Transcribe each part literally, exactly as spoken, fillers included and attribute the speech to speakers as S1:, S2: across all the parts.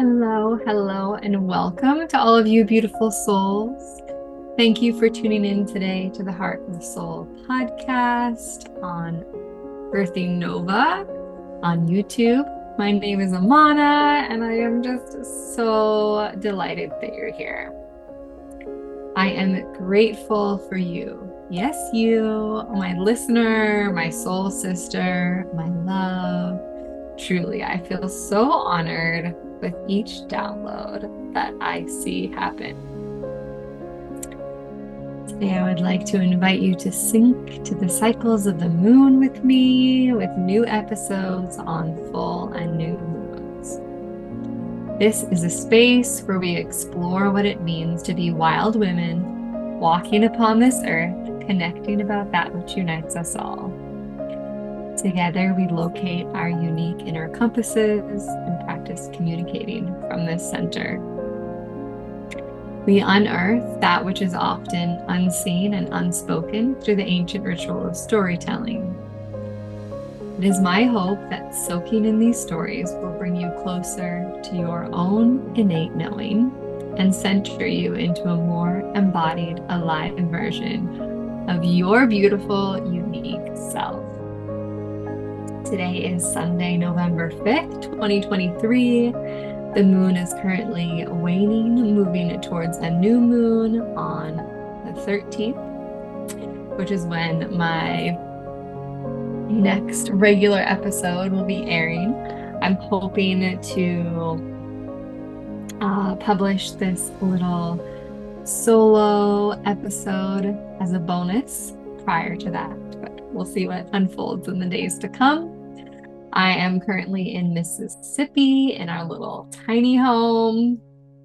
S1: Hello, hello, and welcome to all of you beautiful souls. Thank you for tuning in today to the Heart of the Soul podcast on Birthing Nova on YouTube. My name is Amana, and I am just so delighted that you're here. I am grateful for you. Yes, you, my listener, my soul sister, my love. Truly, I feel so honored with each download that I see happen. Today, I would like to invite you to sync to the cycles of the moon with me with new episodes on full and new moons. This is a space where we explore what it means to be wild women, walking upon this earth, connecting about that which unites us all. Together, we locate our unique inner compasses and practice communicating from this center. We unearth that which is often unseen and unspoken through the ancient ritual of storytelling. It is my hope that soaking in these stories will bring you closer to your own innate knowing and center you into a more embodied, alive version of your beautiful, unique self. Today is Sunday, November fifth, twenty twenty-three. The moon is currently waning, moving towards a new moon on the thirteenth, which is when my next regular episode will be airing. I'm hoping to uh, publish this little solo episode as a bonus prior to that, but we'll see what unfolds in the days to come. I am currently in Mississippi in our little tiny home.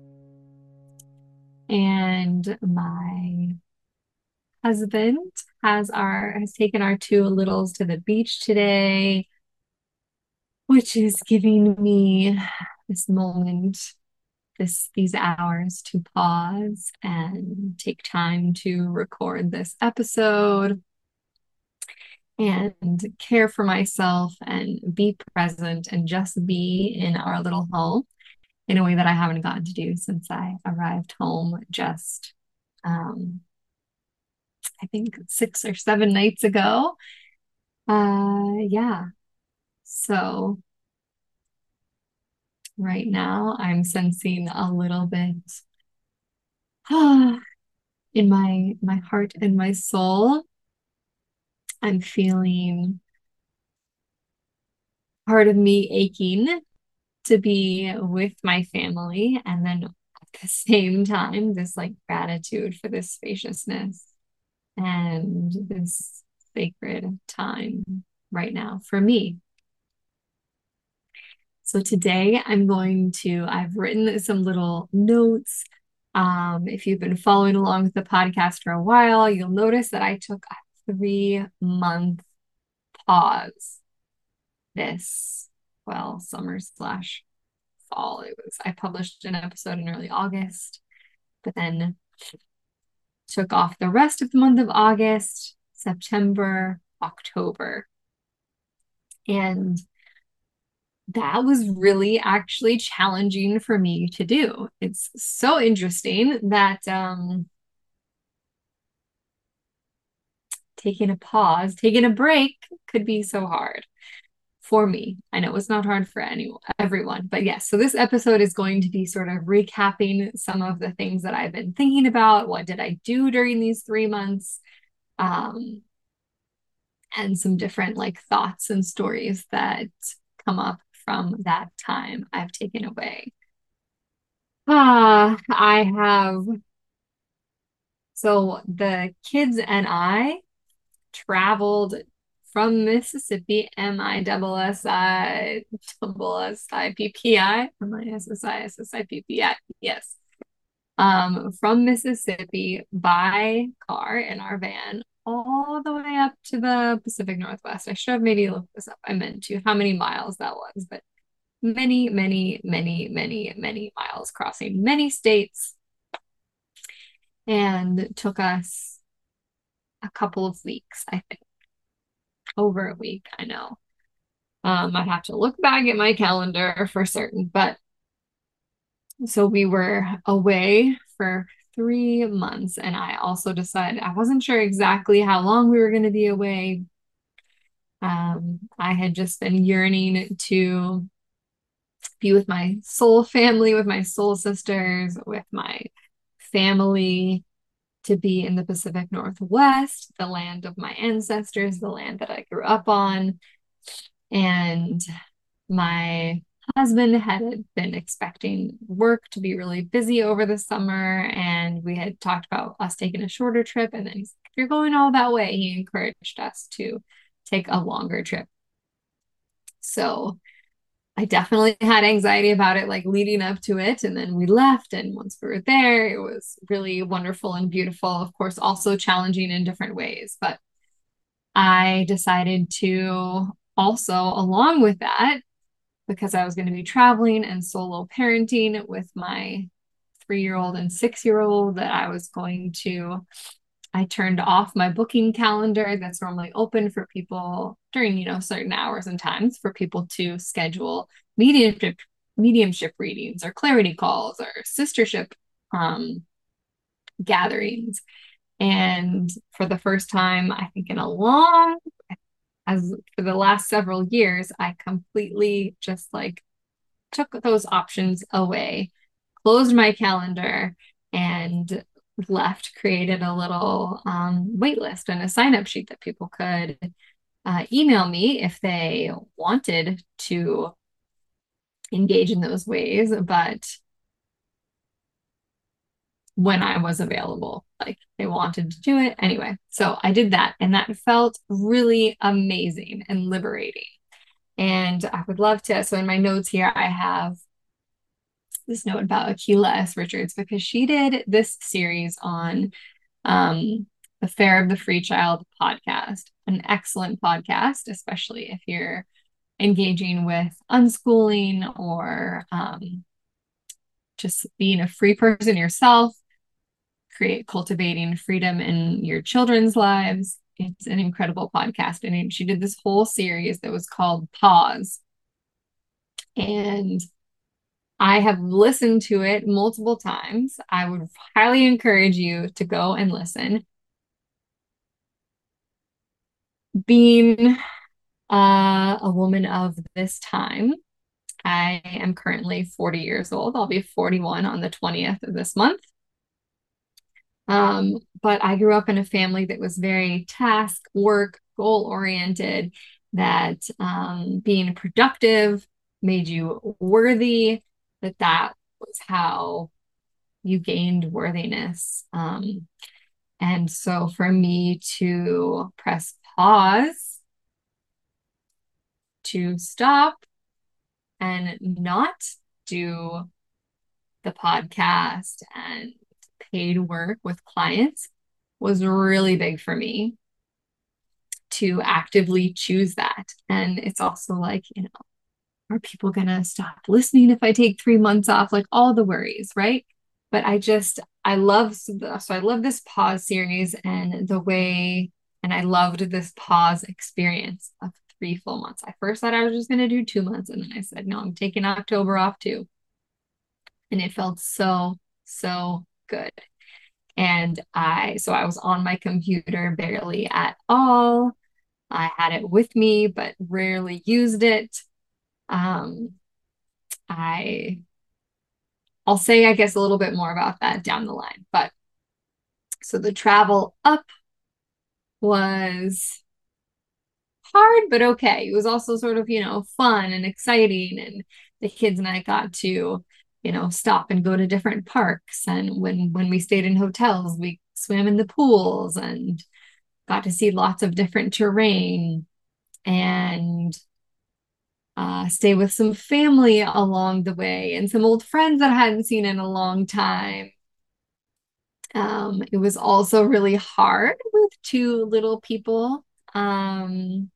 S1: And my husband has our has taken our two littles to the beach today, which is giving me this moment, this these hours to pause and take time to record this episode and care for myself and be present and just be in our little home in a way that I haven't gotten to do since I arrived home just, um, I think six or seven nights ago. Uh, yeah. So right now I'm sensing a little bit in my my heart and my soul. I'm feeling part of me aching to be with my family, and then at the same time this like gratitude for this spaciousness and this sacred time right now for me. So today I'm going to I've written some little notes. Um, if you've been following along with the podcast for a while, you'll notice that I took a three month pause this, well, summer slash fall. It was, I published an episode in early August, but then took off the rest of the month of August, September, October. And that was really actually challenging for me to do. It's so interesting that um, taking a pause, taking a break could be so hard for me. I know it's not hard for anyone, everyone, but yes. So this episode is going to be sort of recapping some of the things that I've been thinking about. What did I do during these three months? Um, and some different like thoughts and stories that come up from that time I've taken away. Ah, I have. So the kids and I traveled from Mississippi, M I double S I double S I P P I, M I S S I S S I P P I, yes. Um, from Mississippi by car in our van all the way up to the Pacific Northwest. I should have maybe looked this up. I meant to, how many miles that was, but many, many, many, many, many miles crossing many states, and took us a couple of weeks, I think. Over a week, I know. Um, I'd have to look back at my calendar for certain, but So we were away for three months, and I also decided I wasn't sure exactly how long we were going to be away. Um, I had just been yearning to be with my soul family, with my soul sisters, with my family, to be in the Pacific Northwest, the land of my ancestors, the land that I grew up on. And my husband had been expecting work to be really busy over the summer, and we had talked about us taking a shorter trip. And then he's like, if you're going all that way, he encouraged us to take a longer trip. So I definitely had anxiety about it, like leading up to it. And then we left. And once we were there, it was really wonderful and beautiful. Of course, also challenging in different ways. But I decided to also, along with that, because I was going to be traveling and solo parenting with my three year old and six year old, that I was going to, I turned off my booking calendar that's normally open for people during, you know, certain hours and times for people to schedule mediumship, mediumship readings or clarity calls or sistership um, gatherings. And for the first time, I think in a long, as for the last several years, I completely just like took those options away, closed my calendar, and left, created a little um, wait list and a sign up sheet that people could uh, email me if they wanted to engage in those ways, but when I was available, like they wanted to do it anyway. So I did that, and that felt really amazing and liberating. And I would love to. So in my notes here, I have this note about Akilah S. Richards, because she did this series on um, the Fair of the Free Child podcast, an excellent podcast, especially if you're engaging with unschooling or um, just being a free person yourself, create cultivating freedom in your children's lives. It's an incredible podcast. And she did this whole series that was called Pause. And I have listened to it multiple times. I would highly encourage you to go and listen. Being uh, a woman of this time, I am currently forty years old. I'll be forty-one on the twentieth of this month. Um, but I grew up in a family that was very task, work, goal oriented, that um, being productive made you worthy, that that was how you gained worthiness. Um, and so for me to press pause, to stop and not do the podcast and paid work with clients was really big for me, to actively choose that. And it's also like, you know, are people going to stop listening if I take three months off? Like all the worries, right? But I just, I love, so I love this pause series and the way, and I loved this pause experience of three full months. I first thought I was just going to do two months. And then I said, no, I'm taking October off too. And it felt so, so good. And I, so I was on my computer barely at all. I had it with me, but rarely used it. Um, I, I'll say, I guess, a little bit more about that down the line. But so the travel up was hard, but okay. It was also sort of, you know, fun and exciting. And the kids and I got to, you know, stop and go to different parks. And when when we stayed in hotels, we swam in the pools and got to see lots of different terrain and uh, stay with some family along the way and some old friends that I hadn't seen in a long time. Um, it was also really hard with two little people. Um,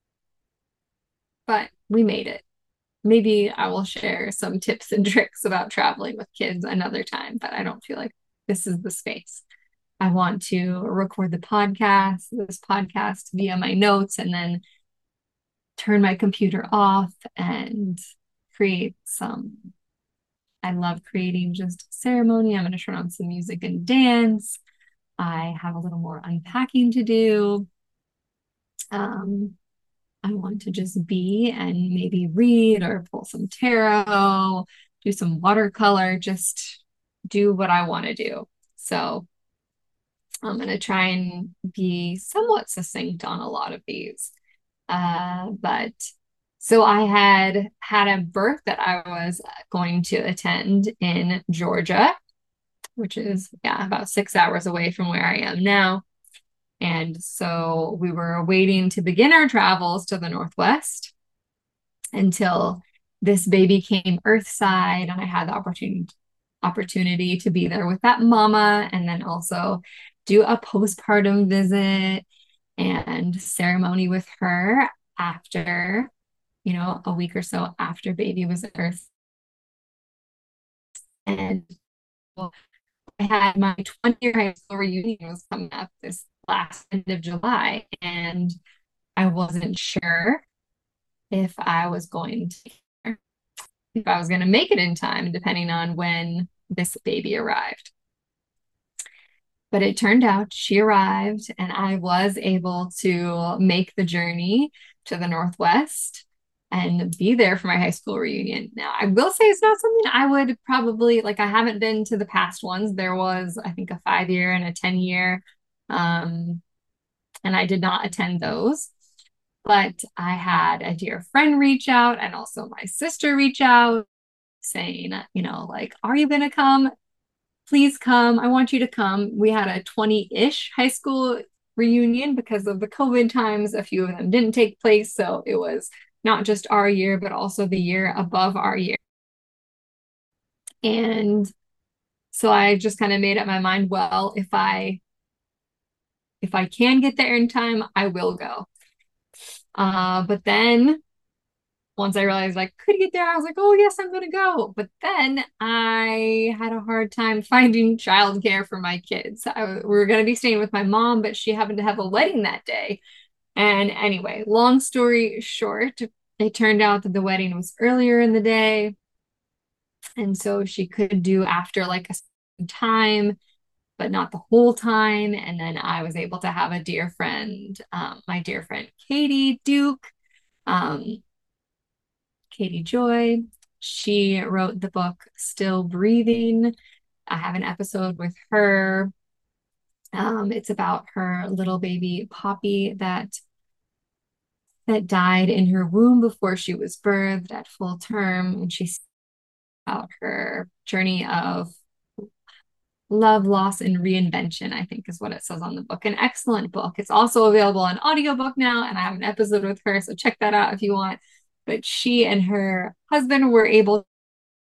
S1: but we made it. Maybe I will share some tips and tricks about traveling with kids another time, but I don't feel like this is the space. I want to record the podcast, this podcast via my notes, and then turn my computer off and create some I love creating just ceremony. I'm going to turn on some music and dance. I have a little more unpacking to do. Um, I want to just be and maybe read or pull some tarot, do some watercolor, just do what I want to do. So I'm going to try and be somewhat succinct on a lot of these. Uh, but so I had had a birth that I was going to attend in Georgia, which is, yeah, about six hours away from where I am now. And so we were waiting to begin our travels to the Northwest until this baby came earthside, and I had the opportunity opportunity to be there with that mama, and then also do a postpartum visit and ceremony with her after, you know, a week or so after baby was earth. And I had my twenty year high school reunion was coming up this last end of July, and I wasn't sure if I was going to, if I was going to make it in time, depending on when this baby arrived. But it turned out she arrived, and I was able to make the journey to the Northwest and be there for my high school reunion. Now, I will say it's not something I would probably like. I haven't been to the past ones. There was, I think, a five year and a ten year. Um, and I did not attend those. But I had a dear friend reach out and also my sister reach out saying, you know, like, are you going to come? Please come. I want you to come. We had a twenty-ish high school reunion because of the COVID times. A few of them didn't take place. So it was not just our year, but also the year above our year. And so I just kind of made up my mind, well, if I if I can get there in time, I will go. Uh, but then once I realized I could get there, I was like, oh, yes, I'm going to go. But then I had a hard time finding childcare for my kids. I, we were going to be staying with my mom, but she happened to have a wedding that day. And anyway, long story short, it turned out that the wedding was earlier in the day. And so she could do after like a time, but not the whole time. And then I was able to have a dear friend, um, my dear friend Katie Duke, um, Katie Joy. She wrote the book Still Breathing. I have an episode with her. Um, it's about her little baby Poppy that that died in her womb before she was birthed at full term, and she's about her journey of love, loss, and reinvention, I think is what it says on the book. An excellent book. It's also available on audiobook now, and I have an episode with her, so check that out if you want. But she and her husband were able to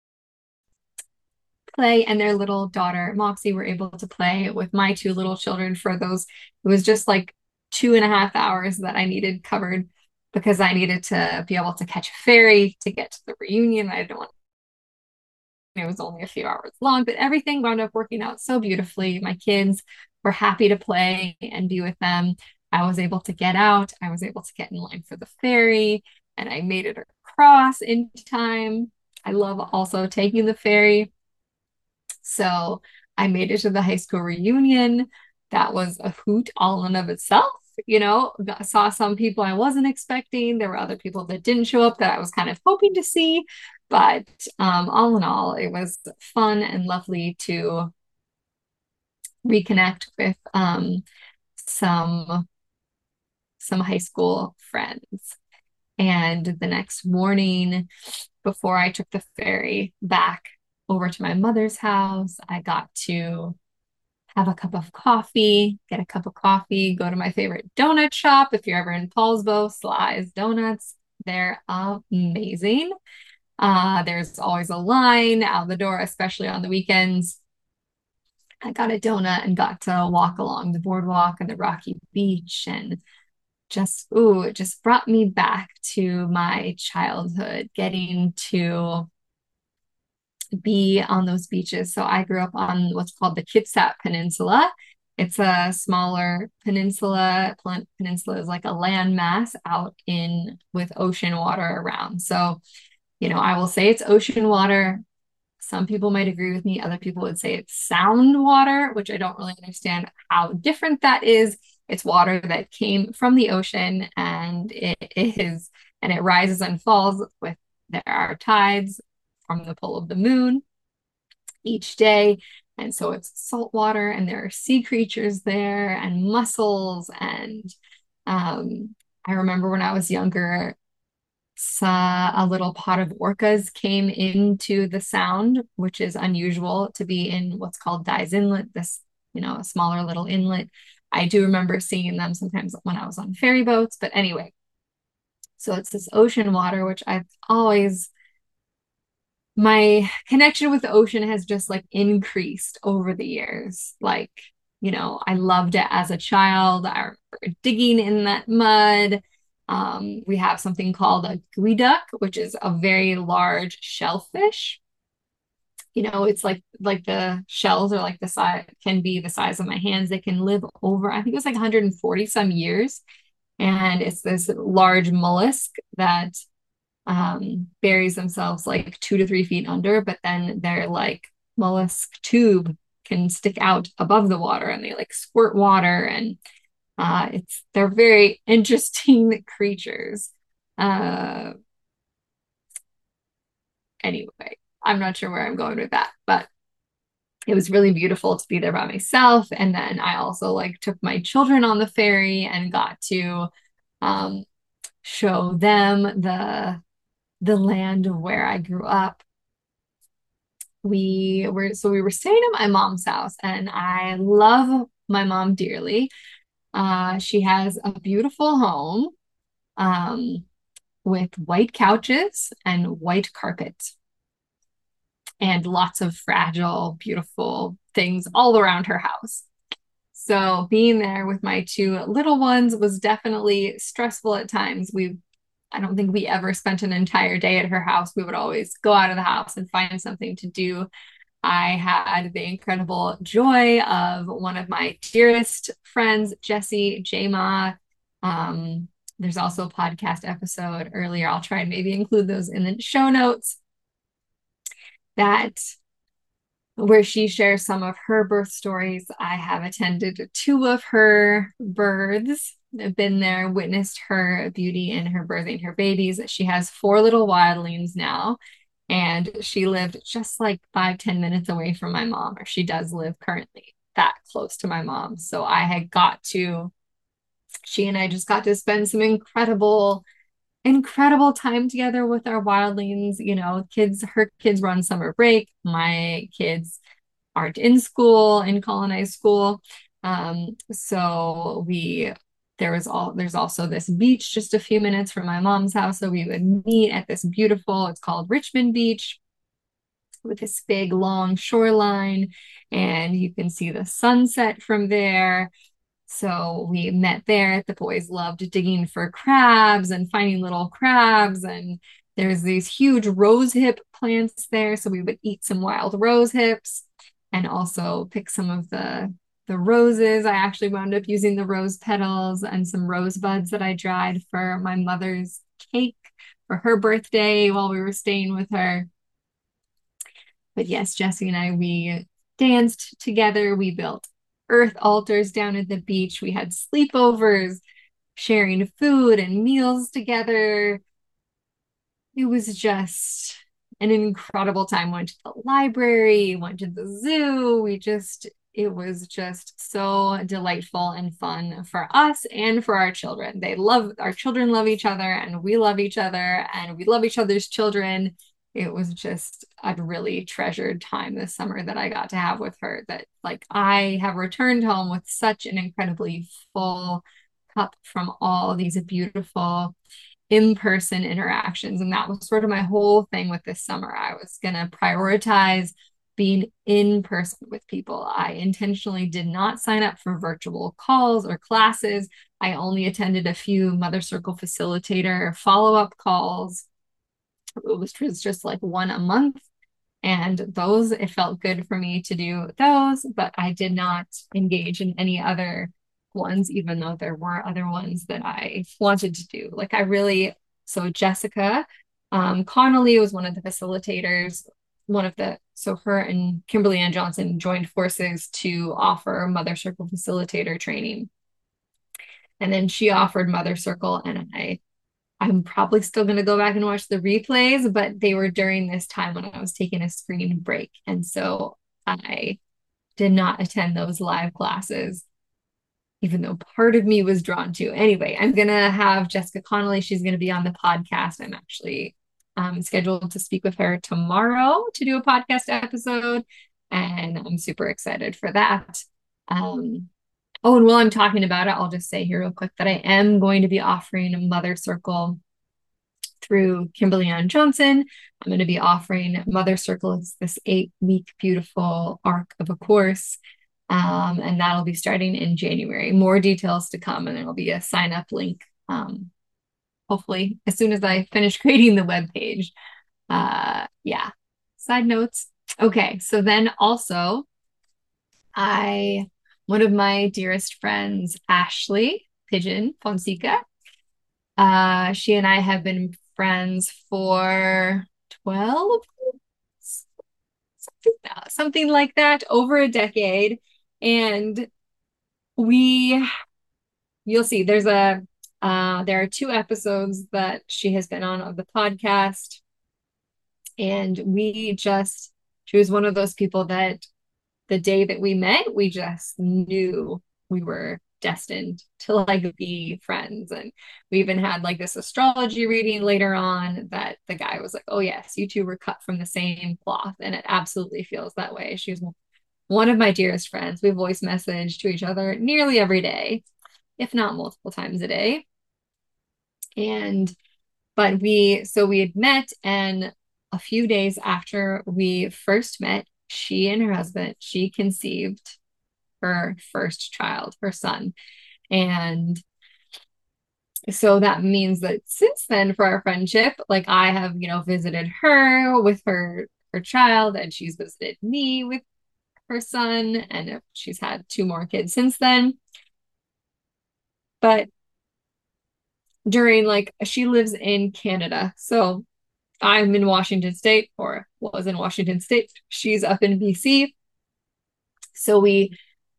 S1: play, and their little daughter, Moxie, were able to play with my two little children for those. It was just like two and a half hours that I needed covered because I needed to be able to catch a ferry to get to the reunion. I didn't want it was only a few hours long, but everything wound up working out so beautifully. My kids were happy to play and be with them. I was able to get out. I was able to get in line for the ferry, and I made it across in time. I love also taking the ferry. So I made it to the high school reunion. That was a hoot all in of itself. You know, got, saw some people I wasn't expecting. There were other people that didn't show up that I was kind of hoping to see. But um, all in all, it was fun and lovely to reconnect with um, some some high school friends. And the next morning, before I took the ferry back over to my mother's house, I got to have a cup of coffee, get a cup of coffee, go to my favorite donut shop. If you're ever in Paulsbo, Sly's Donuts, they're amazing. Uh, there's always a line out the door, especially on the weekends. I got a donut and got to walk along the boardwalk and the rocky beach, and just, ooh, it just brought me back to my childhood, getting to be on those beaches. So I grew up on what's called the Kitsap Peninsula. It's a smaller peninsula. Peninsula is like a landmass out in with ocean water around. So, you know, I will say it's ocean water. Some people might agree with me. Other people would say it's sound water, which I don't really understand how different that is. It's water that came from the ocean and it is, and it rises and falls with, there are tides from the pull of the moon each day. And so it's salt water and there are sea creatures there and mussels. And um, I remember when I was younger, saw a little pot of orcas came into the sound, which is unusual to be in what's called Dyes Inlet, this, you know, a smaller little inlet. I do remember seeing them sometimes when I was on ferry boats, but anyway, so it's this ocean water, which I've always, my connection with the ocean has just like increased over the years. Like, you know, I loved it as a child. I remember digging in that mud. Um, we have something called a geoduck, which is a very large shellfish. You know, it's like like the shells are like the size, can be the size of my hands. They can live over, I think it was like one hundred forty some years. And it's this large mollusk that um, buries themselves like two to three feet under, but then their like mollusk tube can stick out above the water and they like squirt water and uh, it's they're very interesting creatures. Uh, anyway, I'm not sure where I'm going with that, but it was really beautiful to be there by myself. And then I also like took my children on the ferry and got to um, show them the the land of where I grew up. We were so we were staying at my mom's house, and I love my mom dearly. Uh, she has a beautiful home um, with white couches and white carpet and lots of fragile, beautiful things all around her house. So being there with my two little ones was definitely stressful at times. We I don't think we ever spent an entire day at her house. We would always go out of the house and find something to do. I had the incredible joy of one of my dearest friends, Jessie Jama. Um, there's also a podcast episode earlier. I'll try and maybe include those in the show notes that where she shares some of her birth stories. I have attended two of her births. I've been there, witnessed her beauty in her birthing her babies. She has four little wildlings now, and she lived just like five, ten minutes away from my mom, or she does live currently that close to my mom. So I had got to, she and I just got to spend some incredible incredible time together with our wildlings. You know, kids, her kids run summer break. My kids aren't in school, in colonized school. Um, so we, there was all, there's also this beach just a few minutes from my mom's house. So we would meet at this beautiful, it's called Richmond Beach with this big long shoreline and you can see the sunset from there. So we met there. The boys loved digging for crabs and finding little crabs. And there's these huge rose hip plants there. So we would eat some wild rose hips and also pick some of the, the roses. I actually wound up using the rose petals and some rose buds that I dried for my mother's cake for her birthday while we were staying with her. But yes, Jessie and I, we danced together. We built earth altars down at the beach. We had sleepovers, sharing food and meals together. It was just an incredible time. Went to the library, went to the zoo. We just, it was just so delightful and fun for us and for our children. They love, our children love each other and we love each other and we love each other's children. It was just a really treasured time this summer that I got to have with her, that like I have returned home with such an incredibly full cup from all these beautiful in-person interactions. And that was sort of my whole thing with this summer. I was going to prioritize being in person with people. I intentionally did not sign up for virtual calls or classes. I only attended a few Mother Circle facilitator follow-up calls. It was just like one a month. And those, it felt good for me to do those, but I did not engage in any other ones, even though there were other ones that I wanted to do. Like I really, so Jessica um, Connolly was one of the facilitators, one of the, so her and Kimberly Ann Johnson joined forces to offer Mother Circle facilitator training. And then she offered Mother Circle, and I I'm probably still going to go back and watch the replays, but they were during this time when I was taking a screen break. And so I did not attend those live classes, even though part of me was drawn to. Anyway, I'm going to have Jessica Connolly. She's going to be on the podcast. I'm actually um, scheduled to speak with her tomorrow to do a podcast episode. And I'm super excited for that. Um, Oh, and while I'm talking about it, I'll just say here real quick that I am going to be offering a Mother Circle through Kimberly Ann Johnson. I'm going to be offering Mother Circle. It's this eight week beautiful arc of a course. Um, and that'll be starting in January. More details to come, and there'll be a sign up link. Um, hopefully, as soon as I finish creating the web page. Uh, yeah. Side notes. Okay. So then also, I one of my dearest friends, Ashley Pigeon Fonseca. Uh, she and I have been friends for twelve, something, something like that, over a decade. And we, you'll see, there's a, uh, there are two episodes that she has been on of the podcast. And we just, she was one of those people that the day that we met, we just knew we were destined to like be friends. And we even had like this astrology reading later on that the guy was like, oh yes, you two were cut from the same cloth. And it absolutely feels that way. She's one of my dearest friends. We voice message to each other nearly every day, if not multiple times a day. And but we so we had met, and a few days after we first met, she and her husband, she conceived her first child, her son. And so that means that since then, for our friendship, like I have, you know, visited her with her her child, and she's visited me with her son, and she's had two more kids since then. But during like she lives in Canada, so I'm in Washington State, or was in Washington State. She's up in B C. So we,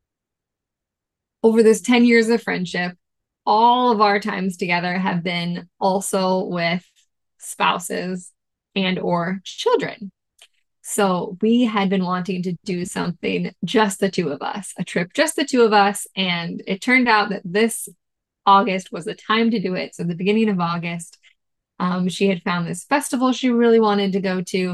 S1: over this ten years of friendship, all of our times together have been also with spouses and or children. So we had been wanting to do something just the two of us, a trip just the two of us. And it turned out that this August was the time to do it. So the beginning of August, um, she had found this festival she really wanted to go to.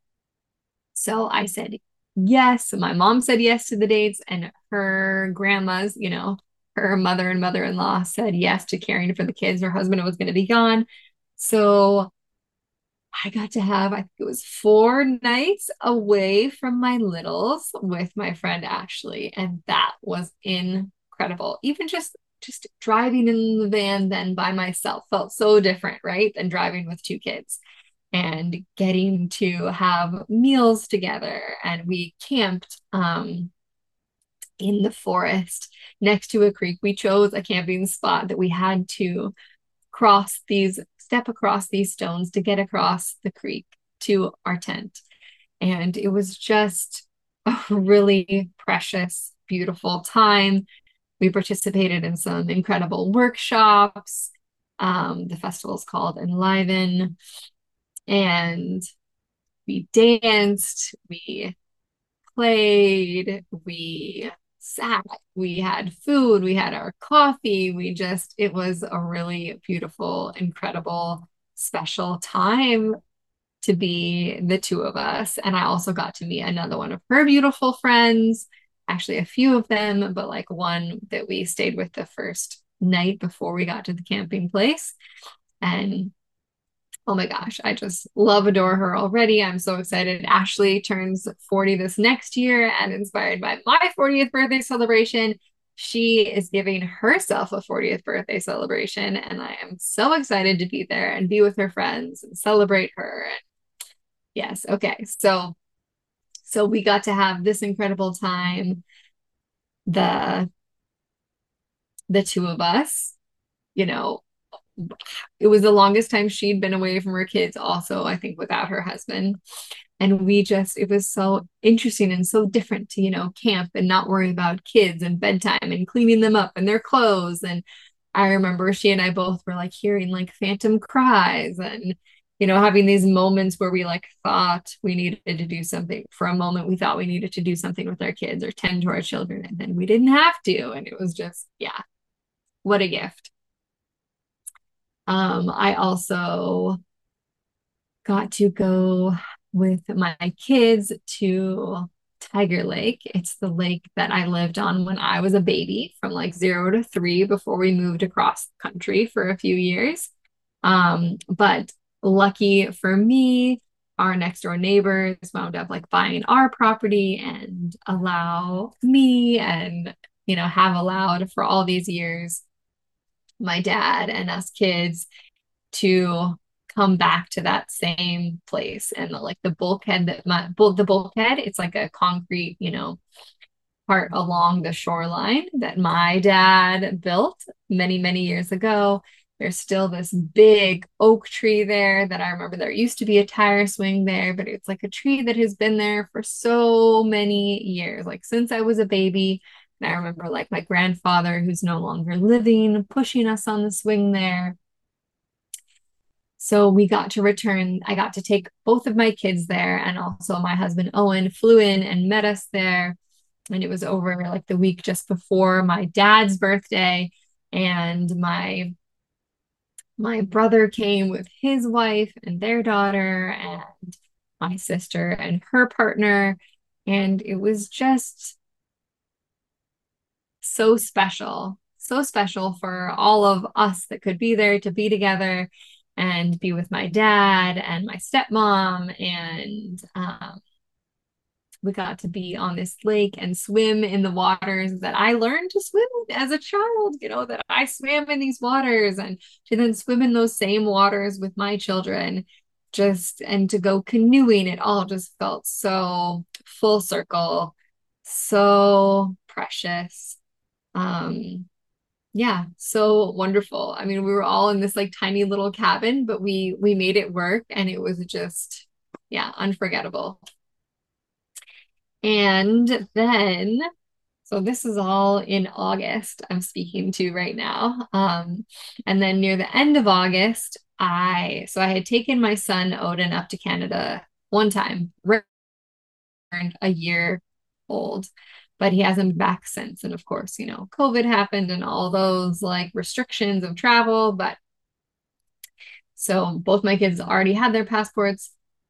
S1: So I said yes. My mom said yes to the dates, and her grandma's, you know, her mother and mother-in-law said yes to caring for the kids. Her husband was going to be gone. So I got to have, I think it was four nights away from my littles with my friend Ashley. And that was incredible. Even just just driving in the van then by myself felt so different, right? Than driving with two kids, and getting to have meals together. And we camped um, in the forest next to a creek. We chose a camping spot that we had to cross these, step across these stones to get across the creek to our tent. And it was just a really precious, beautiful time. We participated in some incredible workshops. Um, the festival is called Enliven. And we danced, we played, we sat, we had food, we had our coffee. We just, it was a really beautiful, incredible, special time to be the two of us. And I also got to meet another one of her beautiful friends, actually a few of them, but like one that we stayed with the first night before we got to the camping place. And oh my gosh, I just love, adore her already. I'm so excited. Ashley turns forty this next year, and inspired by my fortieth birthday celebration, she is giving herself a fortieth birthday celebration. And I am so excited to be there and be with her friends and celebrate her. Yes. Okay. So, so we got to have this incredible time. The, the two of us, you know, it was the longest time she'd been away from her kids also, I think, without her husband. And we just, it was so interesting and so different to, you know, camp and not worry about kids and bedtime and cleaning them up and their clothes. And I remember she and I both were like hearing like phantom cries and, you know, having these moments where we like thought we needed to do something. For a moment, we thought we needed to do something with our kids or tend to our children, and then we didn't have to. And it was just, yeah, what a gift. Um, I also got to go with my kids to Tiger Lake. It's the lake that I lived on when I was a baby from like zero to three before we moved across the country for a few years. Um, but lucky for me, our next door neighbors wound up like buying our property and allow me and, you know, have allowed for all these years my dad and us kids to come back to that same place. And the, like the bulkhead that my the bulkhead, it's like a concrete, you know, part along the shoreline that my dad built many, many years ago. There's still this big oak tree there that I remember there used to be a tire swing there, but it's like a tree that has been there for so many years, like since I was a baby. And I remember like my grandfather, who's no longer living, pushing us on the swing there. So we got to return. I got to take both of my kids there, and also my husband Owen flew in and met us there. And it was over like the week just before my dad's birthday. And my my brother came with his wife and their daughter, and my sister and her partner. And it was just so special, so special for all of us that could be there to be together and be with my dad and my stepmom. And um, we got to be on this lake and swim in the waters that I learned to swim as a child, you know, that I swam in these waters, and to then swim in those same waters with my children, just and to go canoeing. It all just felt so full circle, so precious. Um, yeah, so wonderful. I mean, we were all in this like tiny little cabin, but we we made it work, and it was just, yeah, unforgettable. And then, so this is all in August, I'm speaking to right now. Um, and then near the end of August, I so I had taken my son Odin up to Canada one time, returned a year old, but he hasn't been back since. And of course, you know, COVID happened and all those like restrictions of travel. But so both my kids already had their passports.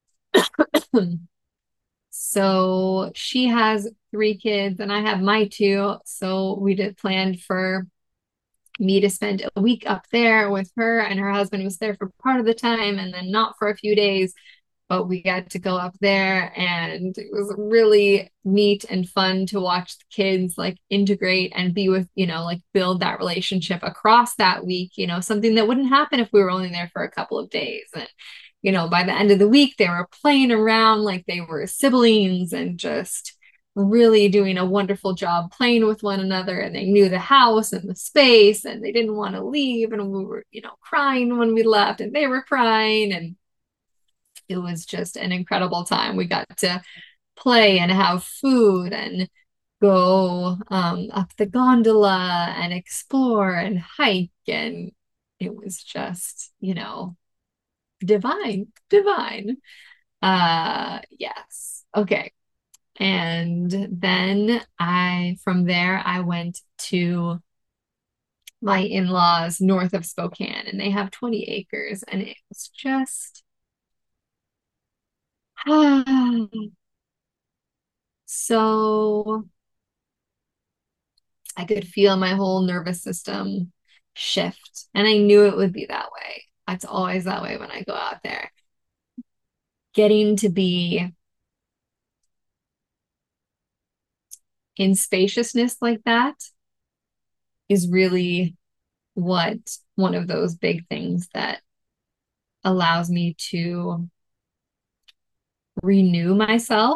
S1: So she has three kids and I have my two. So we did plan for me to spend a week up there with her, and her husband was there for part of the time and then not for a few days. But we got to go up there, and it was really neat and fun to watch the kids like integrate and be with, you know, like build that relationship across that week, you know, something that wouldn't happen if we were only there for a couple of days. And, you know, by the end of the week, they were playing around like they were siblings and just really doing a wonderful job playing with one another. And they knew the house and the space, and they didn't want to leave. And we were, you know, crying when we left, and they were crying. And it was just an incredible time. We got to play and have food and go um, up the gondola and explore and hike. And it was just, you know, divine, divine. Uh, yes. Okay. And then I, from there, I went to my in-laws north of Spokane, and they have twenty acres, and it was just so I could feel my whole nervous system shift. And I knew it would be that way. It's always that way when I go out there. Getting to be in spaciousness like that is really what one of those big things that allows me to renew myself.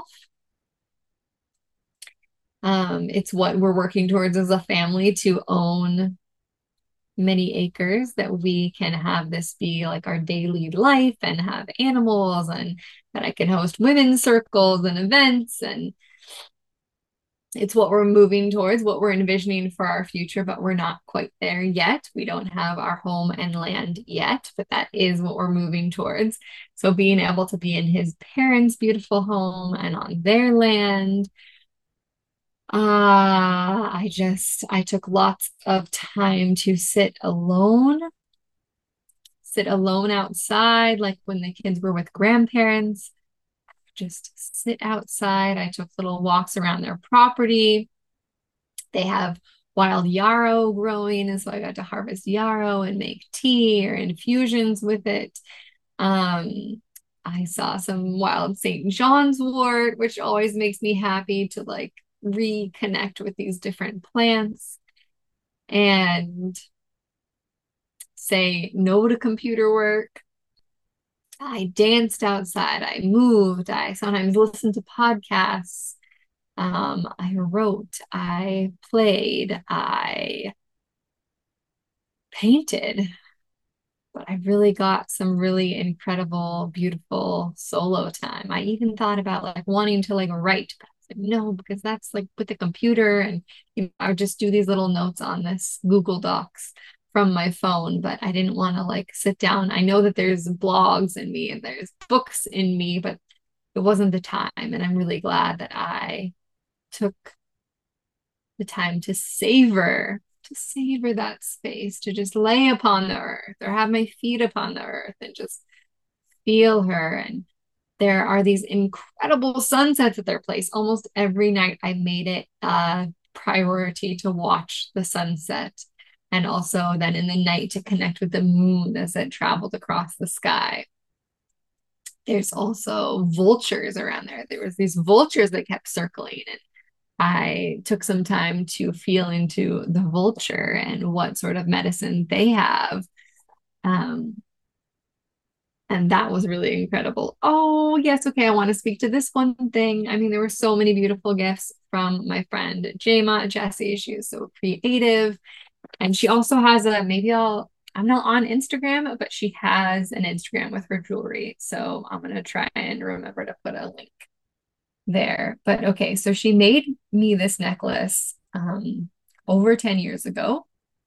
S1: Um, it's what we're working towards as a family, to own many acres that we can have this be like our daily life and have animals, and that I can host women's circles and events. And it's what we're moving towards, what we're envisioning for our future, but we're not quite there yet. We don't have our home and land yet, but that is what we're moving towards. So being able to be in his parents' beautiful home and on their land, uh, I just, I took lots of time to sit alone, sit alone outside, like when the kids were with grandparents, just sit outside. I took little walks around their property. They have wild yarrow growing, and so I got to harvest yarrow and make tea or infusions with it. Um, I saw some wild Saint John's wort, which always makes me happy to like reconnect with these different plants and say no to computer work. I danced outside, I moved, I sometimes listened to podcasts. Um, I wrote, I played, I painted, but I really got some really incredible, beautiful solo time. I even thought about like wanting to like write, but I was like, no, because that's like with the computer, and you know, I would just do these little notes on this Google Docs from my phone, but I didn't want to like sit down. I know that there's blogs in me and there's books in me, but it wasn't the time. And I'm really glad that I took the time to savor, to savor that space, to just lay upon the earth or have my feet upon the earth and just feel her. And there are these incredible sunsets at their place. Almost every night I made it a priority to watch the sunset. And also then in the night to connect with the moon as it traveled across the sky. There's also vultures around there. There was these vultures that kept circling, and I took some time to feel into the vulture and what sort of medicine they have. Um, and that was really incredible. Oh, yes. Okay. I want to speak to this one thing. I mean, there were so many beautiful gifts from my friend Jema, Jessie. She is so creative. And she also has a, maybe I'll, I'm not on Instagram, but she has an Instagram with her jewelry. So I'm going to try and remember to put a link there. But okay, so she made me this necklace um, over ten years ago.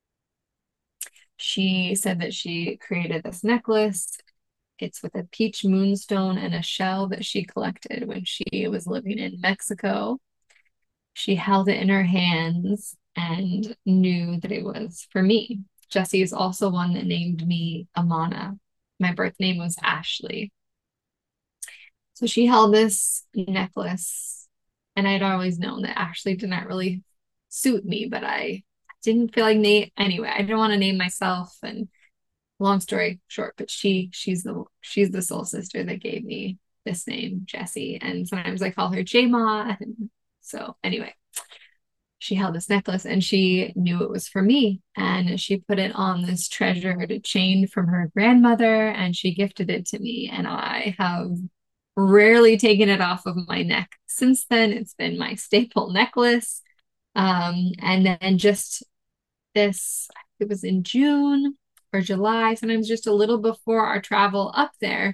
S1: She said that she created this necklace. It's with a peach moonstone and a shell that she collected when she was living in Mexico. She held it in her hands and knew that it was for me. Jessie is also one that named me Amana. My birth name was Ashley. So she held this necklace, and I'd always known that Ashley did not really suit me, but I didn't feel like name anyway. I didn't want to name myself, and long story short, but she she's the she's the soul sister that gave me this name, Jessie, and sometimes I call her J-Ma. And so anyway, she held this necklace and she knew it was for me, and she put it on this treasured chain from her grandmother, and she gifted it to me, and I have rarely taken it off of my neck since then. It's been my staple necklace. Um, and then just this, it was in June or July, sometimes just a little before our travel up there.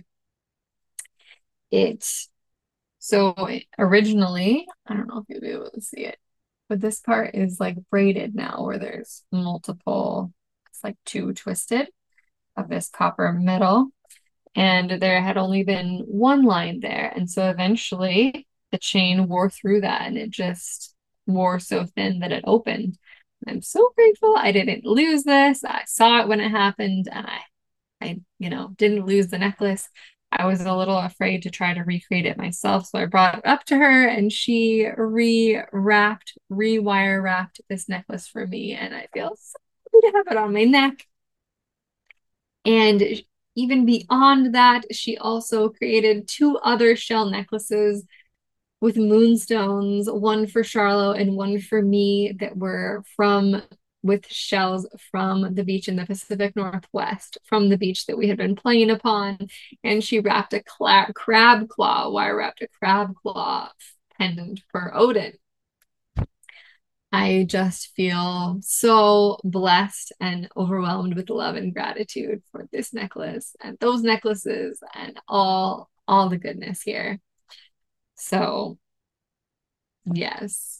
S1: It, so originally, I don't know if you'll be able to see it, but this part is like braided now where there's multiple, it's like two twisted of this copper metal. And there had only been one line there. And so eventually the chain wore through that, and it just wore so thin that it opened. I'm so grateful I didn't lose this. I saw it when it happened, and I, I, you know, didn't lose the necklace. I was a little afraid to try to recreate it myself. So I brought it up to her, and she re-wrapped, rewire wrapped this necklace for me. And I feel so happy to have it on my neck. And even beyond that, she also created two other shell necklaces with moonstones, one for Charlo and one for me, that were from with shells from the beach in the Pacific Northwest, from the beach that we had been playing upon. And she wrapped a crab claw, wire wrapped a crab claw pendant for Odin. I just feel so blessed and overwhelmed with love and gratitude for this necklace and those necklaces and all all the goodness here. So, yes.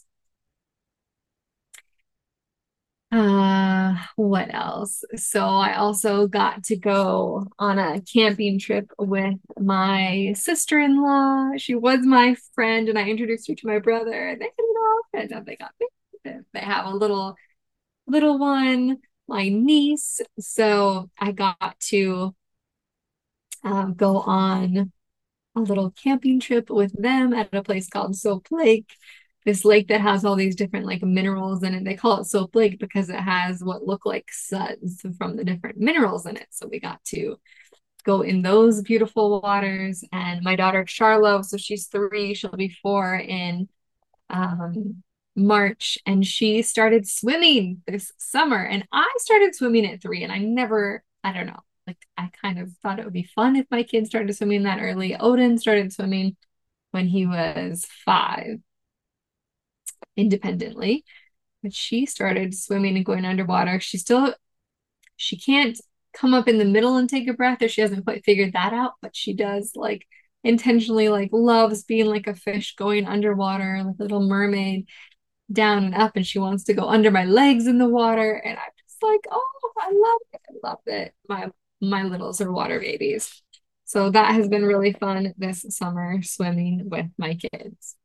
S1: Uh, what else? So I also got to go on a camping trip with my sister-in-law. She was my friend, and I introduced her to my brother. They hit it off, and then they got married. They have a little little one, my niece. So I got to um, go on a little camping trip with them at a place called Soap Lake. This lake that has all these different like minerals in it. They call it Soap Lake because it has what look like suds from the different minerals in it. So we got to go in those beautiful waters. And my daughter Charlo, so she's three, she'll be four in um, March, and she started swimming this summer. And I started swimming at three, and I never, I don't know, like I kind of thought it would be fun if my kids started swimming that early. Odin started swimming when he was five independently, but she started swimming and going underwater. She still, she can't come up in the middle and take a breath, or she hasn't quite figured that out, but she does like intentionally like loves being like a fish going underwater, like a little mermaid down and up, and she wants to go under my legs in the water, and I'm just like, oh, I love it. I love it. My my littles are water babies. So that has been really fun this summer, swimming with my kids.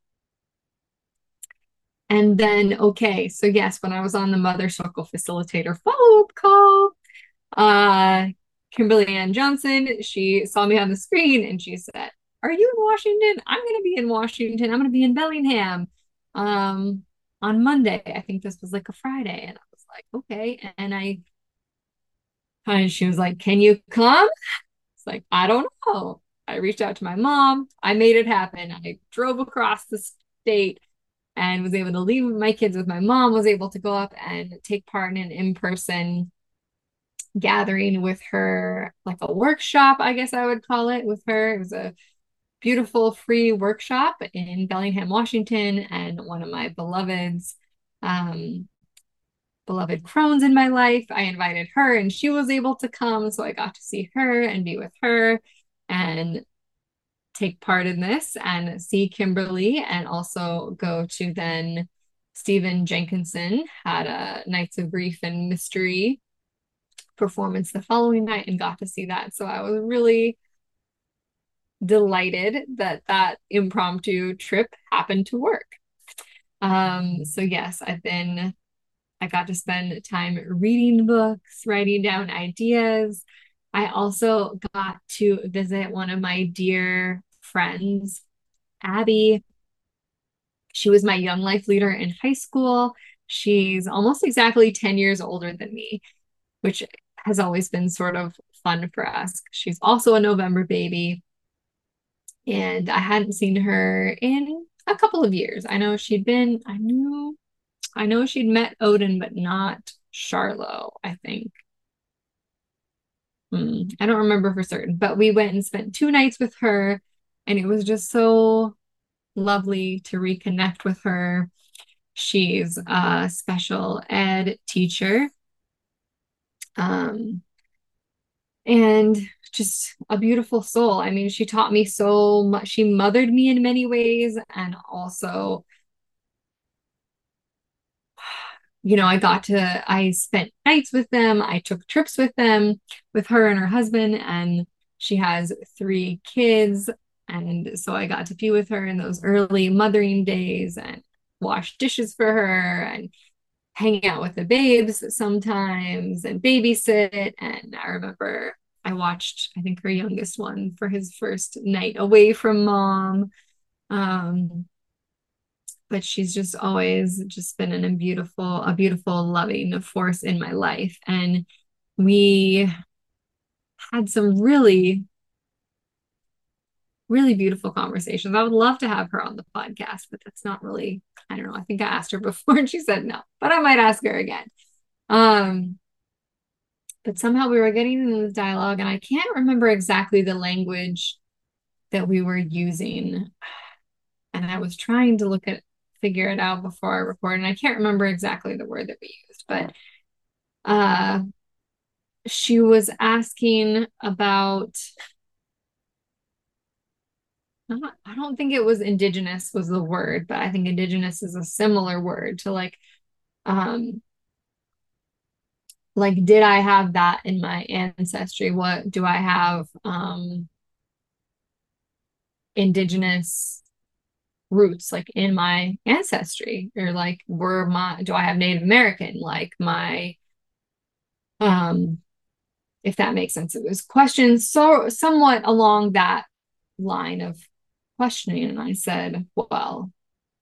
S1: And then, okay, so yes, when I was on the Mother Circle Facilitator follow-up call, uh, Kimberly Ann Johnson, she saw me on the screen and she said, "Are you in Washington? I'm going to be in Washington. I'm going to be in Bellingham um, on Monday." I think this was like a Friday. And I was like, okay. And I, and she was like, "Can you come?" It's like, I don't know. I reached out to my mom. I made it happen. I drove across the state and was able to leave my kids with my mom, was able to go up and take part in an in-person gathering with her, like a workshop, I guess I would call it, with her. It was a beautiful free workshop in Bellingham, Washington, and one of my beloveds, um, beloved crones in my life. I invited her and she was able to come. So I got to see her and be with her and take part in this and see Kimberly, and also go to then Stephen Jenkinson had a Nights of Grief and Mystery performance the following night and got to see that. So I was really delighted that that impromptu trip happened to work. Um, so yes, I've been, I got to spend time reading books, writing down ideas. I also got to visit one of my dear friends, Abby. She was my Young Life leader in high school. She's almost exactly ten years older than me, which has always been sort of fun for us. She's also a November baby, and I hadn't seen her in a couple of years. I know she'd been, I knew, I know she'd met Odin, but not Charlo, I think. Hmm, I don't remember for certain, but we went and spent two nights with her, and it was just so lovely to reconnect with her. She's a special ed teacher. Um, and just a beautiful soul. I mean, she taught me so much. She mothered me in many ways, and also, you know, I got to, I spent nights with them. I took trips with them, with her and her husband, and she has three kids. And so I got to be with her in those early mothering days and wash dishes for her and hang out with the babes sometimes and babysit. And I remember I watched, I think, her youngest one for his first night away from mom. Um, but she's just always just been an, a beautiful, a beautiful, loving force in my life. And we had some really, really beautiful conversations. I would love to have her on the podcast, but that's not really, I don't know. I think I asked her before and she said no, but I might ask her again. Um, but somehow we were getting into this dialogue, and I can't remember exactly the language that we were using. And I was trying to look at figure it out before I record, and I can't remember exactly the word that we used, but uh, she was asking about, not, I don't think it was indigenous was the word, but I think indigenous is a similar word to like, um, like, did I have that in my ancestry? What do I have, um, indigenous roots like in my ancestry, or like were my do I have Native American like my um if that makes sense. It was questions so somewhat along that line of questioning, and I said, well,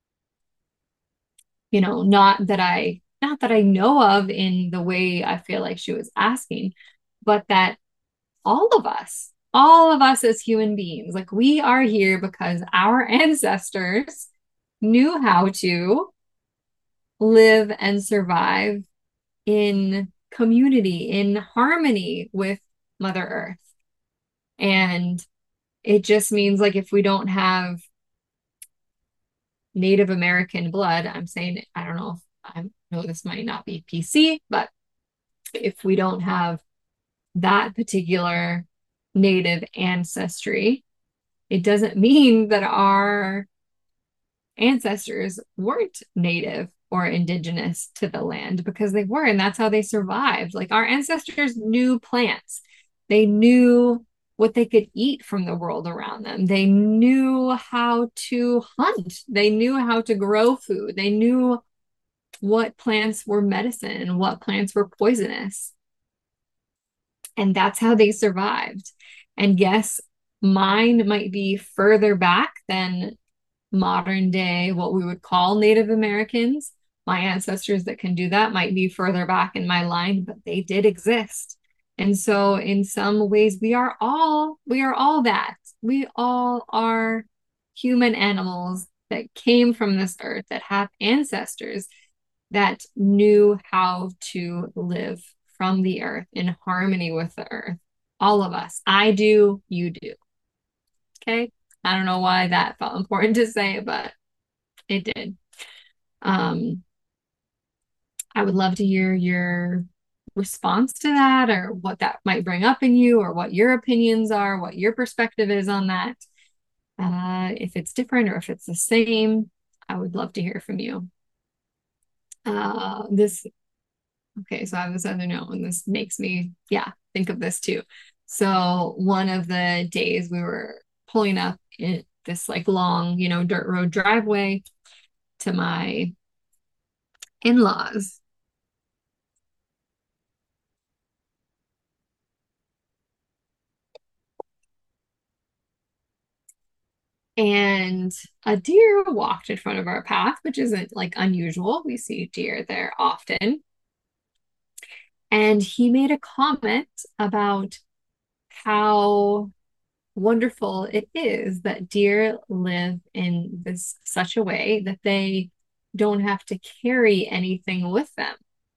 S1: you know, not that I not that I know of in the way I feel like she was asking, but that all of us all of us as human beings, like we are here because our ancestors knew how to live and survive in community, in harmony with Mother Earth. And it just means like if we don't have Native American blood, I'm saying, I don't know if I know this might not be P C, but if we don't have that particular Native ancestry, it doesn't mean that our ancestors weren't native or indigenous to the land, because they were, and that's how they survived. Like our ancestors knew plants, they knew what they could eat from the world around them, they knew how to hunt, they knew how to grow food, they knew what plants were medicine and what plants were poisonous, and that's how they survived. And yes, mine might be further back than modern day, what we would call Native Americans. My ancestors that can do that might be further back in my line, but they did exist. And so in some ways, we are all, we are all that. We all are human animals that came from this earth, that have ancestors that knew how to live from the earth in harmony with the earth. All of us. I do, you do. Okay. I don't know why that felt important to say, but it did. Um, I would love to hear your response to that, or what that might bring up in you, or what your opinions are, what your perspective is on that. Uh, if it's different or if it's the same, I would love to hear from you. Uh, this, okay, so I have this other note, and this makes me, yeah, think of this too. So one of the days we were pulling up in this like long, you know, dirt road driveway to my in-laws. And a deer walked in front of our path, which isn't like unusual. We see deer there often. And he made a comment about how wonderful it is that deer live in this such a way that they don't have to carry anything with them.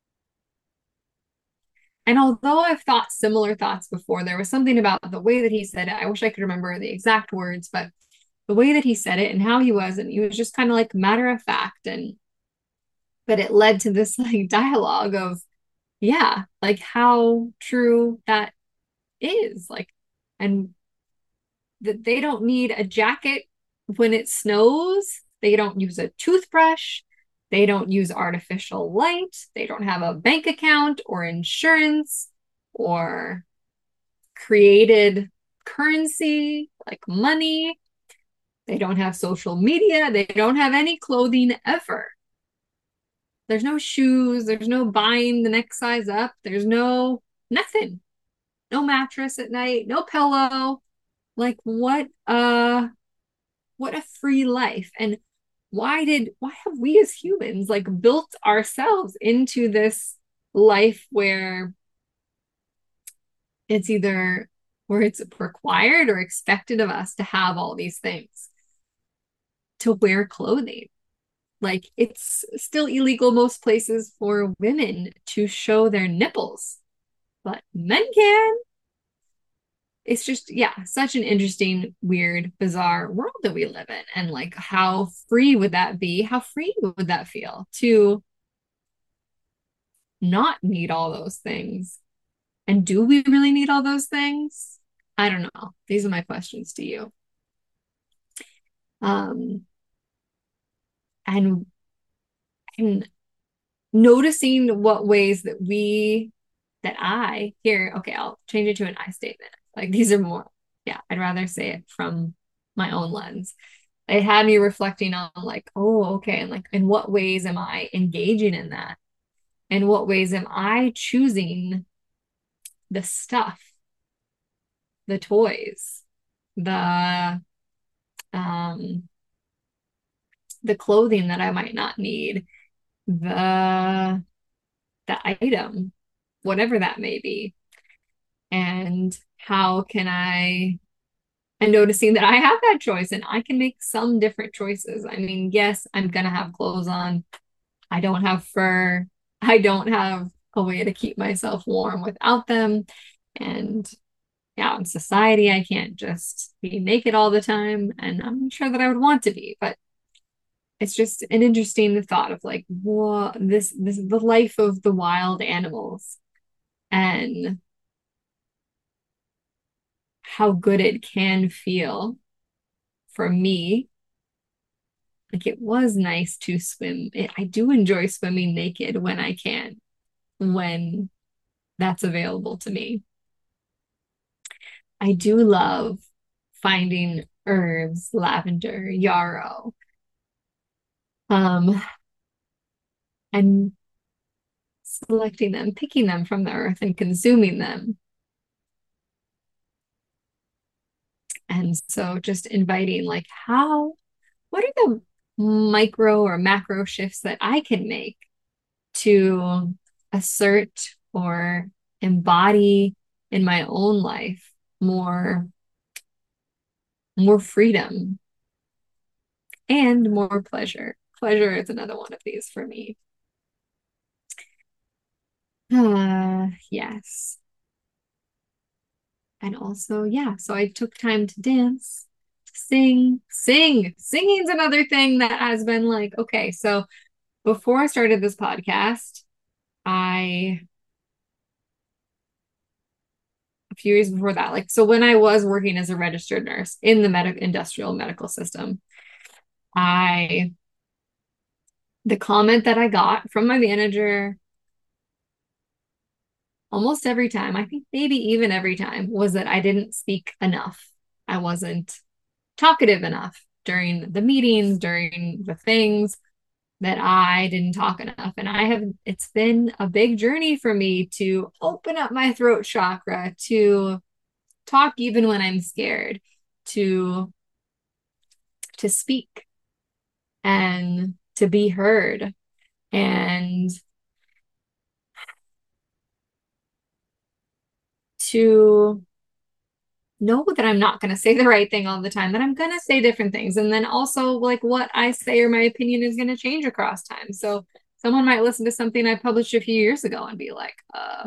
S1: And although I've thought similar thoughts before, there was something about the way that he said it. I wish I could remember the exact words, but the way that he said it and how he was, and he was just kind of like matter of fact. And but it led to this like dialogue of, yeah, like how true that is. Like, and that they don't need a jacket when it snows. They don't use a toothbrush. They don't use artificial light. They don't have a bank account or insurance or created currency like money. They don't have social media. They don't have any clothing ever. There's no shoes. There's no buying the next size up. There's no nothing. No mattress at night. No pillow. Like what uh what a free life. And why did why have we as humans like built ourselves into this life where it's either where it's required or expected of us to have all these things, to wear clothing? Like it's still illegal most places for women to show their nipples, but men can. it's just, yeah, such an interesting, weird, bizarre world that we live in. And like, how free would that be? How free would that feel to not need all those things? And do we really need all those things? I don't know. These are my questions to you. Um, and and noticing what ways that we, that I here, okay, I'll change it to an I statement. Like these are more, yeah, I'd rather say it from my own lens. It had me reflecting on like, oh, okay, and like in what ways am I engaging in that? In what ways am I choosing the stuff, the toys, the um the clothing that I might not need, the the item, whatever that may be. And how can I, and noticing that I have that choice and I can make some different choices. I mean, yes, I'm gonna have clothes on. I don't have fur. I don't have a way to keep myself warm without them. And yeah, in society, I can't just be naked all the time. And I'm sure that I would want to be, but it's just an interesting thought of like, what this this is the life of the wild animals and how good it can feel for me. Like it was nice to swim. It, I do enjoy swimming naked when I can, when that's available to me. I do love finding herbs, lavender, yarrow, um, and selecting them, picking them from the earth and consuming them. And so just inviting like how, what are the micro or macro shifts that I can make to assert or embody in my own life more more freedom and more pleasure. Pleasure is another one of these for me. Uh, yes. And also, yeah, so I took time to dance, sing, sing. Singing's another thing that has been like, okay, so before I started this podcast, I, a few years before that, like, so when I was working as a registered nurse in the medical industrial medical system, I, the comment that I got from my manager almost every time, I think maybe even every time, was that I didn't speak enough. I wasn't talkative enough during the meetings, during the things, that I didn't talk enough. And I have, it's been a big journey for me to open up my throat chakra, to talk even when I'm scared, to to speak and to be heard and to know that I'm not going to say the right thing all the time, that I'm going to say different things. And then also, like, what I say or my opinion is going to change across time. So someone might listen to something I published a few years ago and be like, uh,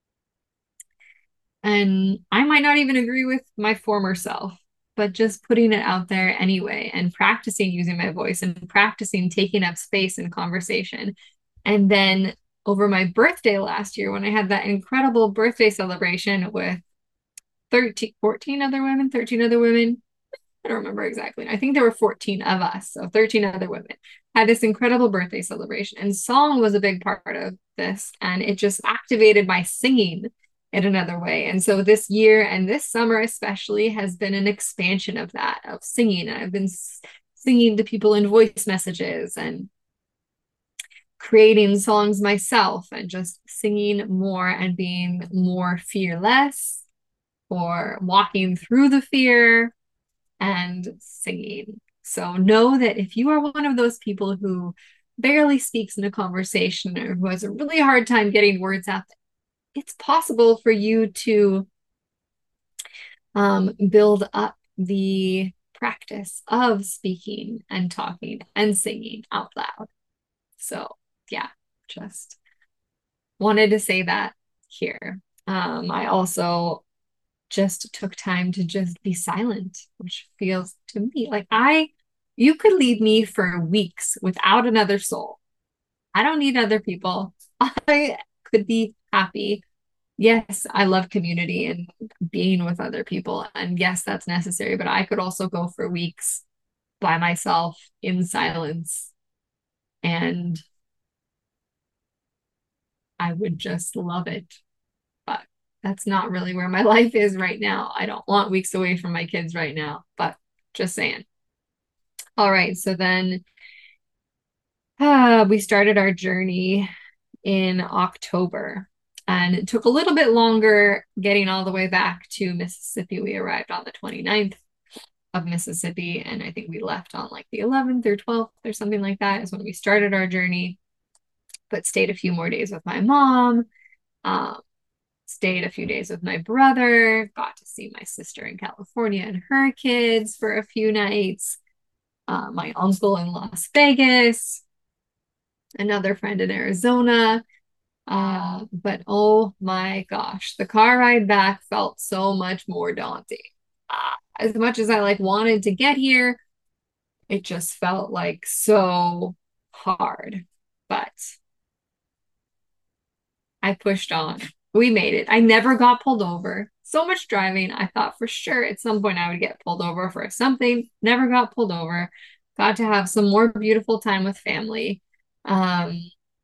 S1: and I might not even agree with my former self, but just putting it out there anyway and practicing using my voice and practicing taking up space in conversation. And then over my birthday last year, when I had that incredible birthday celebration with thirteen, fourteen other women, thirteen other women. I don't remember exactly. I think there were fourteen of us. So thirteen other women had this incredible birthday celebration. And song was a big part of this. And it just activated my singing in another way. And so this year and this summer, especially, has been an expansion of that, of singing. And I've been singing to people in voice messages and creating songs myself and just singing more and being more fearless or walking through the fear and singing. So know that if you are one of those people who barely speaks in a conversation or who has a really hard time getting words out, it's possible for you to um, build up the practice of speaking and talking and singing out loud. So yeah, just wanted to say that here. Um, I also just took time to just be silent, which feels to me like I, you could leave me for weeks without another soul. I don't need other people. I could be happy. Yes, I love community and being with other people. And yes, that's necessary, but I could also go for weeks by myself in silence and I would just love it. But that's not really where my life is right now. I don't want weeks away from my kids right now, but just saying. All right, so then uh, we started our journey in October, and it took a little bit longer getting all the way back to Mississippi. We arrived on the twenty-ninth of Mississippi, and I think we left on like the eleventh or twelfth or something like that is when we started our journey, but stayed a few more days with my mom. Um, stayed a few days with my brother, got to see my sister in California and her kids for a few nights, uh, my uncle in Las Vegas, another friend in Arizona. Uh, but oh my gosh, the car ride back felt so much more daunting. Uh, as much as I like wanted to get here, it just felt like so hard. But I pushed on. We made it. I never got pulled over. So much driving. I thought for sure at some point I would get pulled over for something. Never got pulled over. Got to have some more beautiful time with family. Um,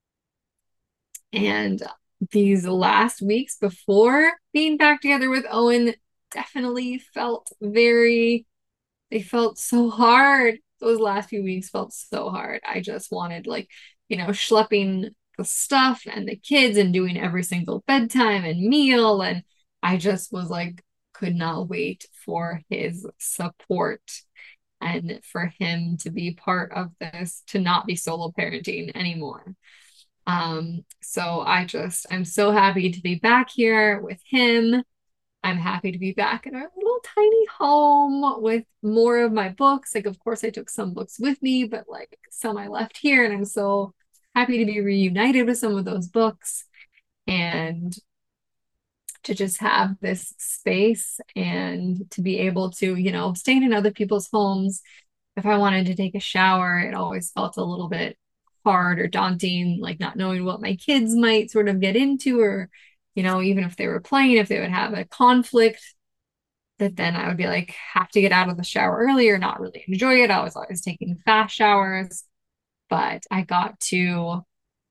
S1: and these last weeks before being back together with Owen definitely felt very, they felt so hard. Those last few weeks felt so hard. I just wanted, like, you know, schlepping the stuff and the kids and doing every single bedtime and meal. And I just was like, could not wait for his support and for him to be part of this, to not be solo parenting anymore. Um, so I just, I'm so happy to be back here with him. I'm happy to be back in our little tiny home with more of my books. Like, of course, I took some books with me, but like some I left here, and I'm so happy to be reunited with some of those books and to just have this space and to be able to, you know, staying in other people's homes. If I wanted to take a shower, it always felt a little bit hard or daunting, like not knowing what my kids might sort of get into, or, you know, even if they were playing, if they would have a conflict, that then I would be like, have to get out of the shower earlier, not really enjoy it. I was always taking fast showers, but I got to,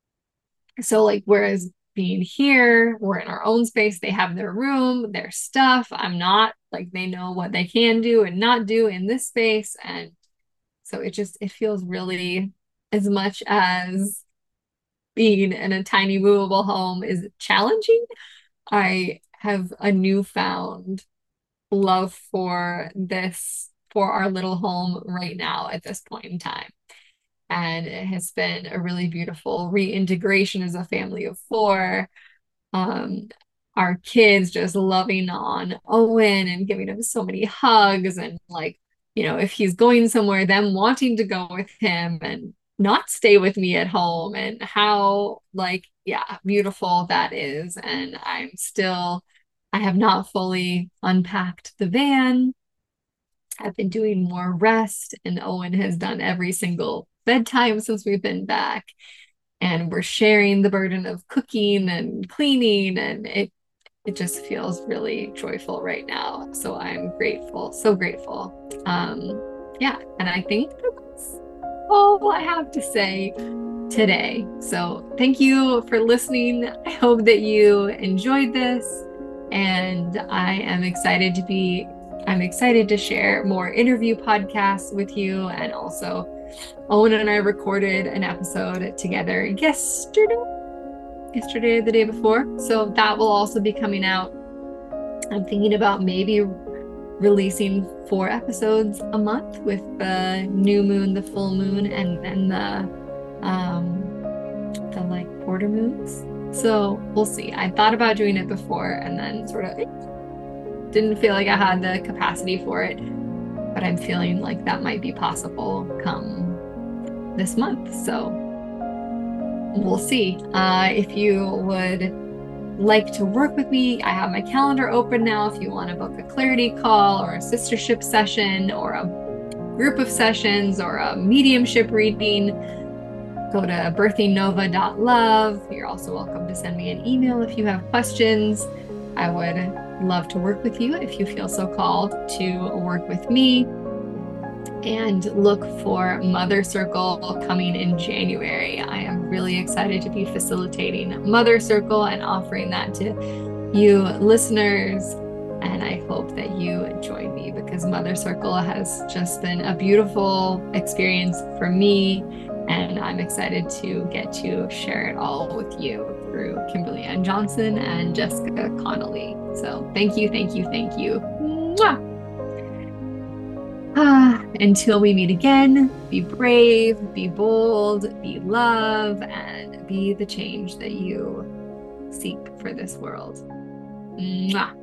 S1: so like, whereas being here, we're in our own space, they have their room, their stuff. I'm not, like, they know what they can do and not do in this space. And so it just, it feels really, as much as being in a tiny movable home is challenging, I have a newfound love for this, for our little home right now at this point in time. And it has been a really beautiful reintegration as a family of four. Um, our kids just loving on Owen and giving him so many hugs, and like, you know, if he's going somewhere, them wanting to go with him and not stay with me at home, and how, like, yeah, beautiful that is. And I'm still, I have not fully unpacked the van. I've been doing more rest, and Owen has done every single bedtime since we've been back. And we're sharing the burden of cooking and cleaning, and it it just feels really joyful right now. So I'm grateful, so grateful. Um, yeah, and I think that's all I have to say today. So thank you for listening. I hope that you enjoyed this, and I am excited to be, I'm excited to share more interview podcasts with you. And also, Owen and I recorded an episode together yesterday, yesterday, the day before. So that will also be coming out. I'm thinking about maybe releasing four episodes a month, with the new moon, the full moon, and then the um the like quarter moons. So we'll see. I thought about doing it before and then sort of didn't feel like I had the capacity for it, but I'm feeling like that might be possible come this month. So we'll see. Uh, if you would like to work with me, I have my calendar open now. If you want to book a clarity call or a sistership session or a group of sessions or a mediumship reading, go to birthing nova dot love. You're also welcome to send me an email if you have questions. I would love to work with you if you feel so called to work with me. And look for Mother Circle coming in January. I am really excited to be facilitating Mother Circle and offering that to you listeners. And I hope that you join me, because Mother Circle has just been a beautiful experience for me. And I'm excited to get to share it all with you through Kimberly Ann Johnson and Jessica Connolly. So thank you, thank you, thank you. Mwah! Ah, until we meet again, be brave, be bold, be love, and be the change that you seek for this world. Mwah.